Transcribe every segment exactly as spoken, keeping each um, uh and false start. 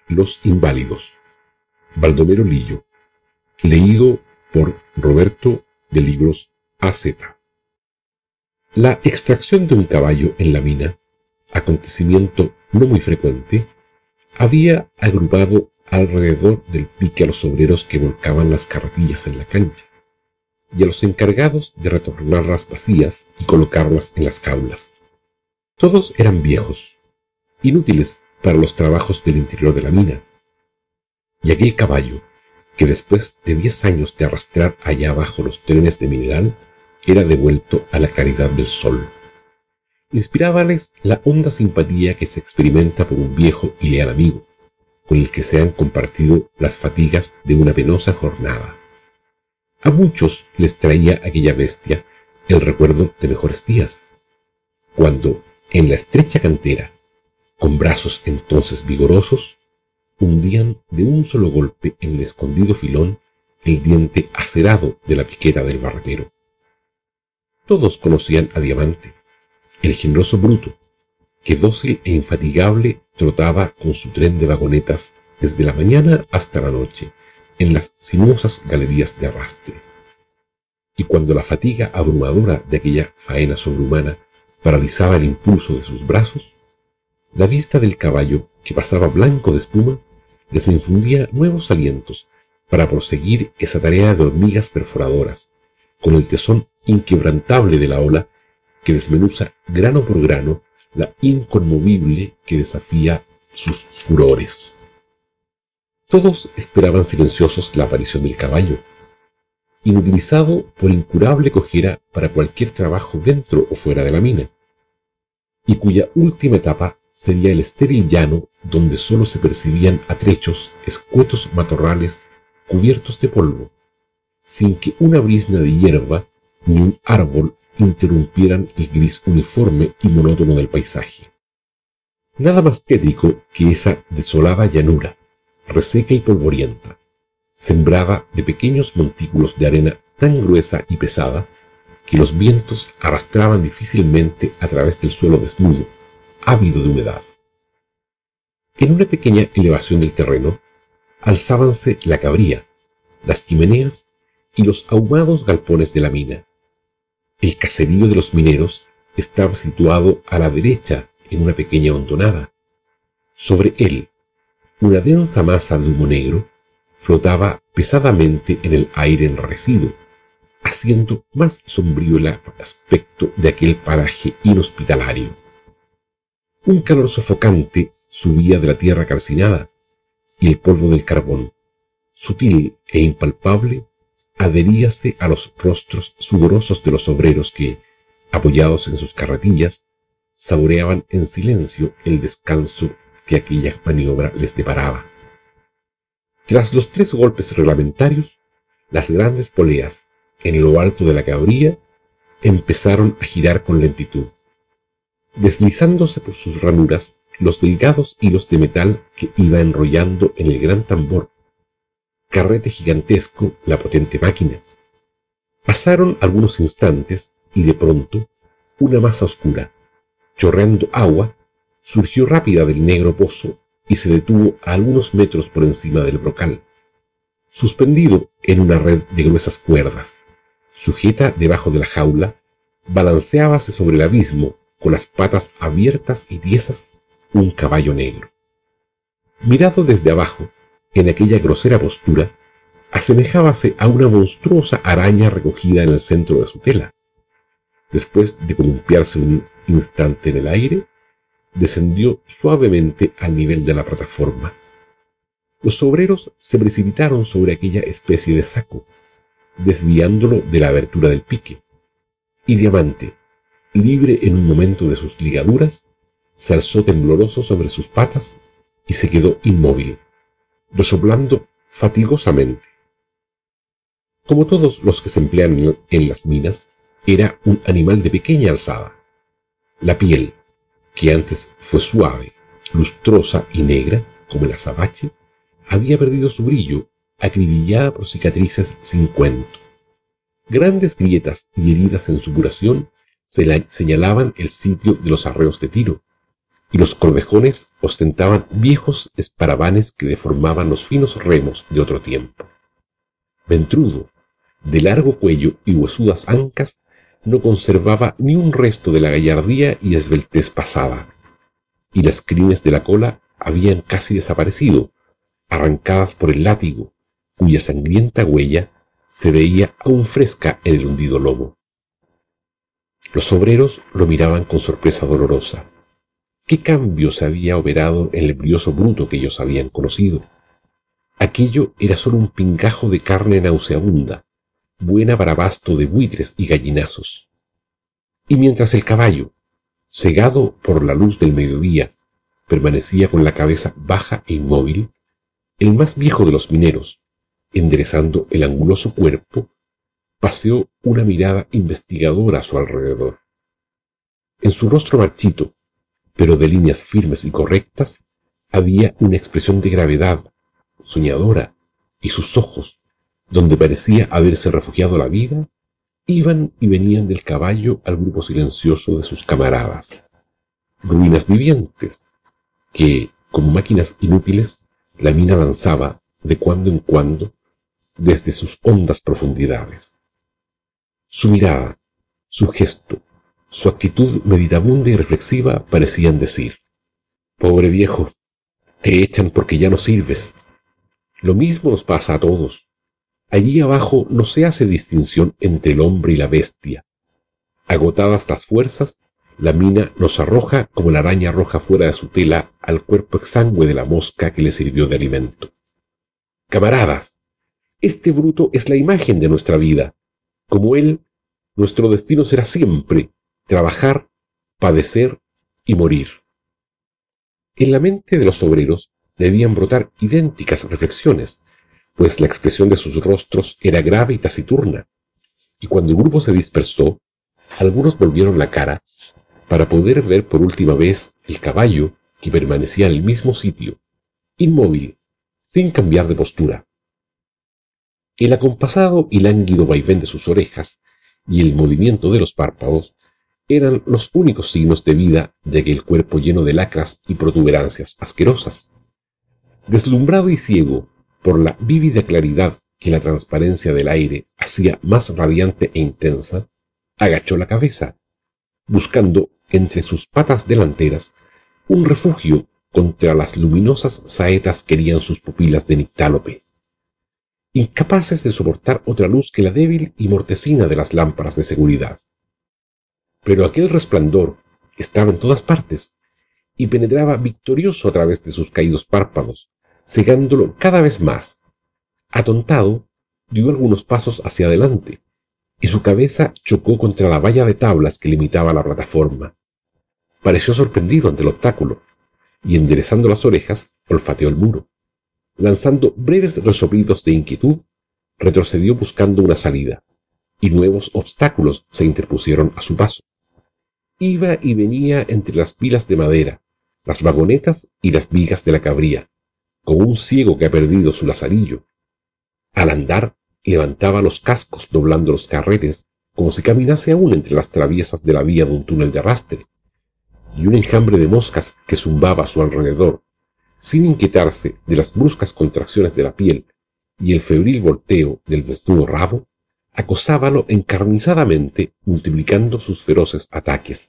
Los Inválidos, Baldomero Lillo, leído por Roberto de Libros A Z. La extracción de un caballo en la mina, acontecimiento no muy frecuente, había agrupado alrededor del pique a los obreros que volcaban las carretillas en la cancha y a los encargados de retornarlas vacías y colocarlas en las jaulas. Todos eran viejos, inútiles para los trabajos del interior de la mina, y aquel caballo, que después de diez años de arrastrar allá abajo los trenes de mineral, era devuelto a la claridad del sol. Inspirábales la honda simpatía que se experimenta por un viejo y leal amigo, con el que se han compartido las fatigas de una penosa jornada. A muchos les traía aquella bestia el recuerdo de mejores días, cuando, en la estrecha cantera, con brazos entonces vigorosos, hundían de un solo golpe en el escondido filón el diente acerado de la piqueta del barretero. Todos conocían a Diamante, el generoso bruto, que dócil e infatigable trotaba con su tren de vagonetas desde la mañana hasta la noche en las sinuosas galerías de arrastre. Y cuando la fatiga abrumadora de aquella faena sobrehumana paralizaba el impulso de sus brazos, la vista del caballo, que pasaba blanco de espuma, les infundía nuevos alientos para proseguir esa tarea de hormigas perforadoras, con el tesón inquebrantable de la ola que desmenuza grano por grano la inconmovible que desafía sus furores. Todos esperaban silenciosos la aparición del caballo, inutilizado por incurable cojera para cualquier trabajo dentro o fuera de la mina, y cuya última etapa sería el estéril llano donde sólo se percibían a trechos escuetos matorrales cubiertos de polvo, sin que una brizna de hierba ni un árbol interrumpieran el gris uniforme y monótono del paisaje. Nada más tétrico que esa desolada llanura, reseca y polvorienta, sembrada de pequeños montículos de arena tan gruesa y pesada que los vientos arrastraban difícilmente a través del suelo desnudo, ávido de humedad. En una pequeña elevación del terreno, alzábanse la cabría, las chimeneas y los ahumados galpones de la mina. El caserío de los mineros estaba situado a la derecha en una pequeña hondonada. Sobre él, una densa masa de humo negro flotaba pesadamente en el aire enrarecido, haciendo más sombrío el aspecto de aquel paraje inhospitalario. Un calor sofocante subía de la tierra calcinada, y el polvo del carbón, sutil e impalpable, adheríase a los rostros sudorosos de los obreros que, apoyados en sus carretillas, saboreaban en silencio el descanso que aquella maniobra les deparaba. Tras los tres golpes reglamentarios, las grandes poleas, en lo alto de la cabría, empezaron a girar con lentitud, deslizándose por sus ranuras los delgados hilos de metal que iba enrollando en el gran tambor, carrete gigantesco la potente máquina. Pasaron algunos instantes y de pronto una masa oscura, chorreando agua, surgió rápida del negro pozo y se detuvo a algunos metros por encima del brocal, suspendido en una red de gruesas cuerdas. Sujeta debajo de la jaula, balanceábase sobre el abismo con las patas abiertas y tiesas un caballo negro. Mirado desde abajo, en aquella grosera postura, asemejábase a una monstruosa araña recogida en el centro de su tela. Después de columpiarse un instante en el aire, descendió suavemente al nivel de la plataforma. Los obreros se precipitaron sobre aquella especie de saco, desviándolo de la abertura del pique, y Diamante, libre en un momento de sus ligaduras, se alzó tembloroso sobre sus patas y se quedó inmóvil, resoplando fatigosamente. Como todos los que se emplean en las minas, era un animal de pequeña alzada. La piel, que antes fue suave, lustrosa y negra como el azabache, había perdido su brillo, acribillada por cicatrices sin cuento. Grandes grietas y heridas en su curación se señalaban el sitio de los arreos de tiro, y los corvejones ostentaban viejos esparavanes que deformaban los finos remos de otro tiempo. Ventrudo, de largo cuello y huesudas ancas, no conservaba ni un resto de la gallardía y esbeltez pasada, y las crines de la cola habían casi desaparecido, arrancadas por el látigo, cuya sangrienta huella se veía aún fresca en el hundido lomo. Los obreros lo miraban con sorpresa dolorosa. ¿Qué cambio se había operado en el brioso bruto que ellos habían conocido? Aquello era solo un pingajo de carne nauseabunda, buena para basto de buitres y gallinazos. Y mientras el caballo, cegado por la luz del mediodía, permanecía con la cabeza baja e inmóvil, el más viejo de los mineros, enderezando el anguloso cuerpo, paseó una mirada investigadora a su alrededor. En su rostro marchito, pero de líneas firmes y correctas, había una expresión de gravedad, soñadora, y sus ojos, donde parecía haberse refugiado la vida, iban y venían del caballo al grupo silencioso de sus camaradas, ruinas vivientes, que, como máquinas inútiles, la mina lanzaba, de cuando en cuando, desde sus hondas profundidades. Su mirada, su gesto, su actitud meditabunda y reflexiva parecían decir: «Pobre viejo, te echan porque ya no sirves. Lo mismo nos pasa a todos. Allí abajo no se hace distinción entre el hombre y la bestia. Agotadas las fuerzas, la mina nos arroja como la araña arroja fuera de su tela al cuerpo exangüe de la mosca que le sirvió de alimento. Camaradas, este bruto es la imagen de nuestra vida. Como él, nuestro destino será siempre trabajar, padecer y morir». En la mente de los obreros debían brotar idénticas reflexiones, pues la expresión de sus rostros era grave y taciturna, y cuando el grupo se dispersó, algunos volvieron la cara para poder ver por última vez el caballo que permanecía en el mismo sitio, inmóvil, sin cambiar de postura. El acompasado y lánguido vaivén de sus orejas y el movimiento de los párpados eran los únicos signos de vida de aquel cuerpo lleno de lacras y protuberancias asquerosas. Deslumbrado y ciego por la vívida claridad que la transparencia del aire hacía más radiante e intensa, agachó la cabeza, buscando entre sus patas delanteras un refugio contra las luminosas saetas que herían sus pupilas de nictálope, incapaces de soportar otra luz que la débil y mortecina de las lámparas de seguridad. Pero aquel resplandor estaba en todas partes y penetraba victorioso a través de sus caídos párpados, cegándolo cada vez más. Atontado, dio algunos pasos hacia adelante, y su cabeza chocó contra la valla de tablas que limitaba la plataforma. Pareció sorprendido ante el obstáculo, y enderezando las orejas, olfateó el muro. Lanzando breves resoplidos de inquietud, retrocedió buscando una salida, y nuevos obstáculos se interpusieron a su paso. Iba y venía entre las pilas de madera, las vagonetas y las vigas de la cabría, como un ciego que ha perdido su lazarillo. Al andar, levantaba los cascos doblando los carretes, como si caminase aún entre las traviesas de la vía de un túnel de arrastre, y un enjambre de moscas que zumbaba a su alrededor, sin inquietarse de las bruscas contracciones de la piel y el febril volteo del desnudo rabo, acosábalo encarnizadamente, multiplicando sus feroces ataques.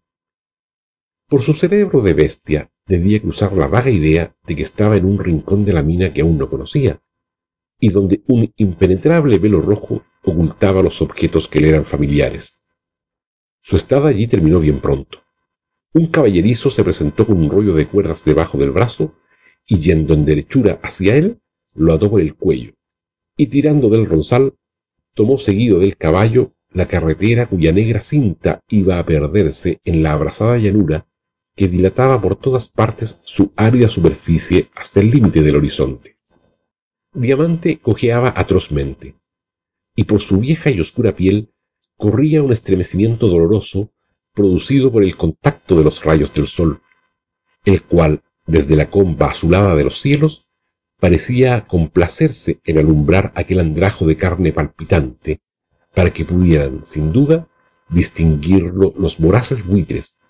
Por su cerebro de bestia debía cruzar la vaga idea de que estaba en un rincón de la mina que aún no conocía, y donde un impenetrable velo rojo ocultaba los objetos que le eran familiares. Su estada allí terminó bien pronto. Un caballerizo se presentó con un rollo de cuerdas debajo del brazo, y yendo en derechura hacia él, lo ató por el cuello, y tirando del ronzal, tomó seguido del caballo la carretera cuya negra cinta iba a perderse en la abrasada llanura que dilataba por todas partes su árida superficie hasta el límite del horizonte. Diamante cojeaba atrozmente, y por su vieja y oscura piel corría un estremecimiento doloroso producido por el contacto de los rayos del sol, el cual, desde la comba azulada de los cielos, parecía complacerse en alumbrar aquel andrajo de carne palpitante, para que pudieran, sin duda, distinguirlo los voraces buitres,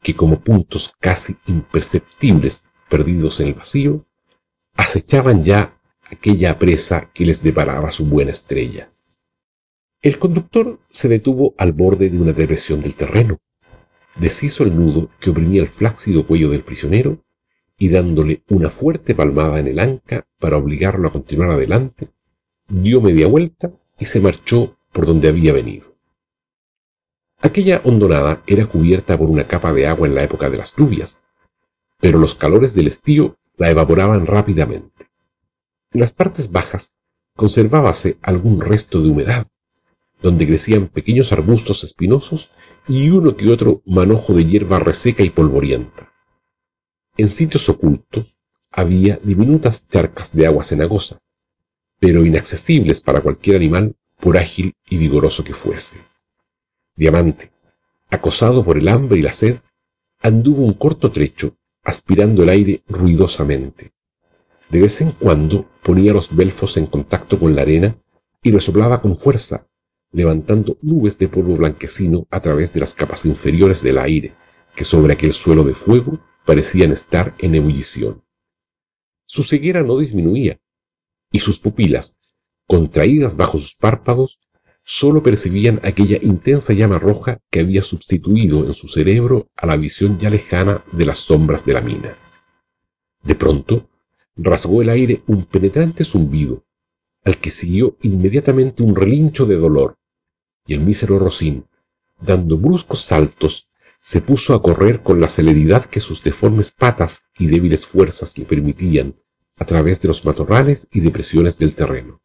que como puntos casi imperceptibles perdidos en el vacío, acechaban ya aquella presa que les deparaba su buena estrella. El conductor se detuvo al borde de una depresión del terreno, deshizo el nudo que oprimía el flácido cuello del prisionero y dándole una fuerte palmada en el anca para obligarlo a continuar adelante, dio media vuelta y se marchó por donde había venido. Aquella hondonada era cubierta por una capa de agua en la época de las lluvias, pero los calores del estío la evaporaban rápidamente. En las partes bajas conservábase algún resto de humedad, donde crecían pequeños arbustos espinosos y uno que otro manojo de hierba reseca y polvorienta. En sitios ocultos había diminutas charcas de agua cenagosa, pero inaccesibles para cualquier animal por ágil y vigoroso que fuese. Diamante, acosado por el hambre y la sed, anduvo un corto trecho, aspirando el aire ruidosamente. De vez en cuando ponía los belfos en contacto con la arena y resoplaba con fuerza, levantando nubes de polvo blanquecino a través de las capas inferiores del aire, que sobre aquel suelo de fuego parecían estar en ebullición. Su ceguera no disminuía, y sus pupilas, contraídas bajo sus párpados, sólo percibían aquella intensa llama roja que había sustituido en su cerebro a la visión ya lejana de las sombras de la mina. De pronto, rasgó el aire un penetrante zumbido, al que siguió inmediatamente un relincho de dolor, y el mísero Rocín, dando bruscos saltos, se puso a correr con la celeridad que sus deformes patas y débiles fuerzas le permitían, a través de los matorrales y depresiones del terreno.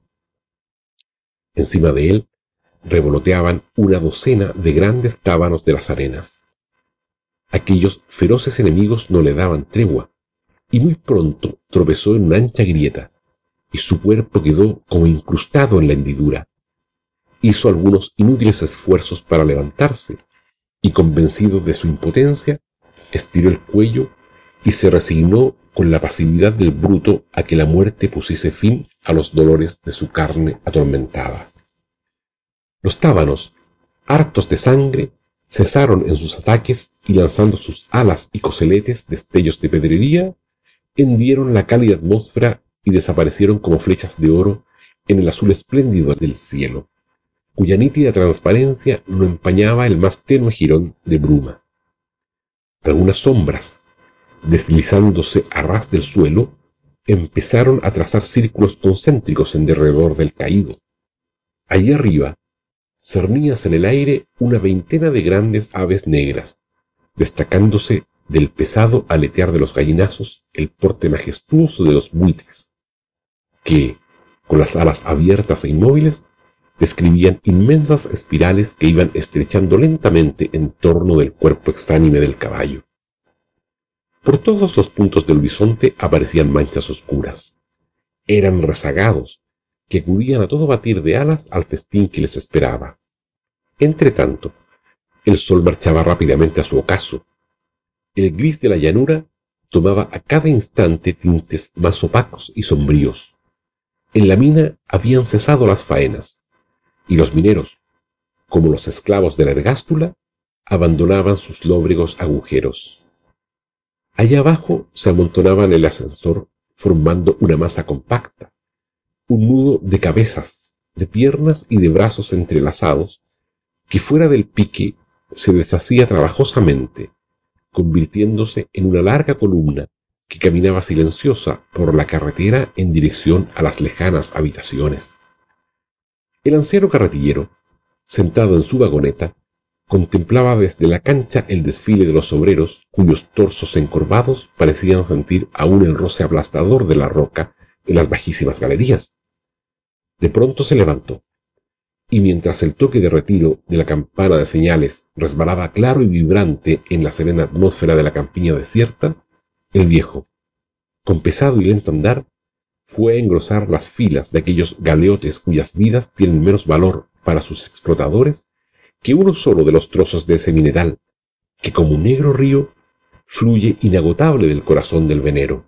Encima de él revoloteaban una docena de grandes tábanos de las arenas. Aquellos feroces enemigos no le daban tregua, y muy pronto tropezó en una ancha grieta, y su cuerpo quedó como incrustado en la hendidura. Hizo algunos inútiles esfuerzos para levantarse, y convencido de su impotencia, estiró el cuello y se resignó con la pasividad del bruto a que la muerte pusiese fin a los dolores de su carne atormentada. Los tábanos, hartos de sangre, cesaron en sus ataques y lanzando sus alas y coseletes destellos de pedrería, hendieron la cálida atmósfera y desaparecieron como flechas de oro en el azul espléndido del cielo, cuya nítida transparencia no empañaba el más tenue jirón de bruma. Algunas sombras, deslizándose a ras del suelo, empezaron a trazar círculos concéntricos en derredor del caído. Allí arriba, cerníase en el aire una veintena de grandes aves negras, destacándose del pesado aletear de los gallinazos el porte majestuoso de los buitres, que, con las alas abiertas e inmóviles, describían inmensas espirales que iban estrechando lentamente en torno del cuerpo exánime del caballo. Por todos los puntos del horizonte aparecían manchas oscuras. Eran rezagados, que acudían a todo batir de alas al festín que les esperaba. Entretanto, el sol marchaba rápidamente a su ocaso. El gris de la llanura tomaba a cada instante tintes más opacos y sombríos. En la mina habían cesado las faenas, y los mineros, como los esclavos de la ergástula, abandonaban sus lóbregos agujeros. Allá abajo se amontonaban el ascensor formando una masa compacta, un nudo de cabezas, de piernas y de brazos entrelazados, que fuera del pique se deshacía trabajosamente, convirtiéndose en una larga columna que caminaba silenciosa por la carretera en dirección a las lejanas habitaciones. El anciano carretillero, sentado en su vagoneta, contemplaba desde la cancha el desfile de los obreros cuyos torsos encorvados parecían sentir aún el roce aplastador de la roca en las bajísimas galerías. De pronto se levantó, y mientras el toque de retiro de la campana de señales resbalaba claro y vibrante en la serena atmósfera de la campiña desierta, el viejo, con pesado y lento andar, fue a engrosar las filas de aquellos galeotes cuyas vidas tienen menos valor para sus explotadores que uno solo de los trozos de ese mineral, que como un negro río fluye inagotable del corazón del venero.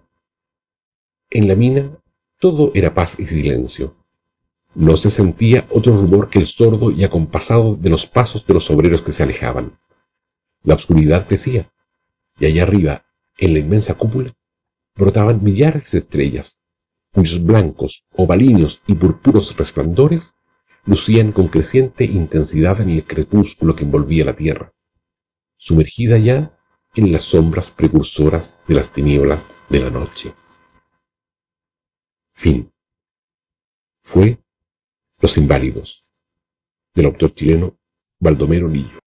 En la mina todo era paz y silencio. No se sentía otro rumor que el sordo y acompasado de los pasos de los obreros que se alejaban. La oscuridad crecía, y allá arriba, en la inmensa cúpula, brotaban millares de estrellas, cuyos blancos, ovalíneos y purpúreos resplandores lucían con creciente intensidad en el crepúsculo que envolvía la tierra, sumergida ya en las sombras precursoras de las tinieblas de la noche. Fin. Fue Los Inválidos, del autor chileno Baldomero Lillo.